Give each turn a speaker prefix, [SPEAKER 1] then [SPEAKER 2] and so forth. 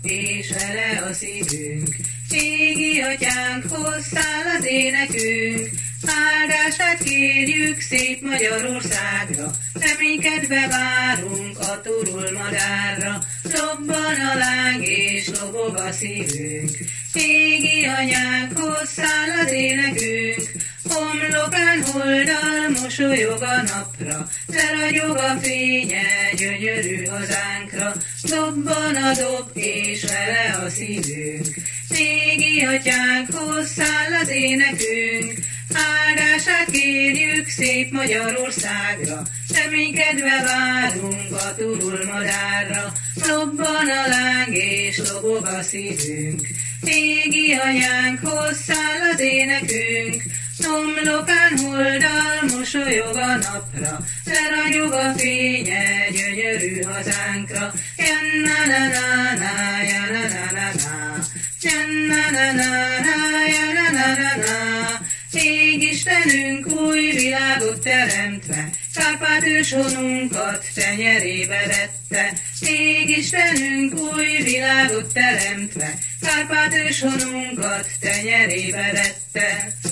[SPEAKER 1] és vele a szívünk. Égi atyánkhoz száll az énekünk, áldását kérjük szép Magyarországra, reménykedve várunk a turul madárra, robban a láng és lobog a szívünk. Égi anyánkhoz száll az énekünk, homlokán holdal mosolyog a napra, leragyog a fénye gyönyörű hazánkra, dobban a dob és vele a szívünk. Égi atyánkhoz száll az énekünk, áldását kérjük szép Magyarországra, reménykedve várunk a turul madárra, robban a láng és lobog a szívünk. Égi anyánkhoz száll az énekünk, homlokán holdal mosolyog a napra, leragyog a fénye gyönyörű hazánkra. Ja-na-na-na-na, ja-na-na-na-na, ja-na-na-na-na, ja-na-na-na-na. Égistenünk új világot teremtve, Kárpát őshonunkat tenyerébe vette. Égistenünk új világot teremtve, Kárpát őshonunkat tenyerébe vette.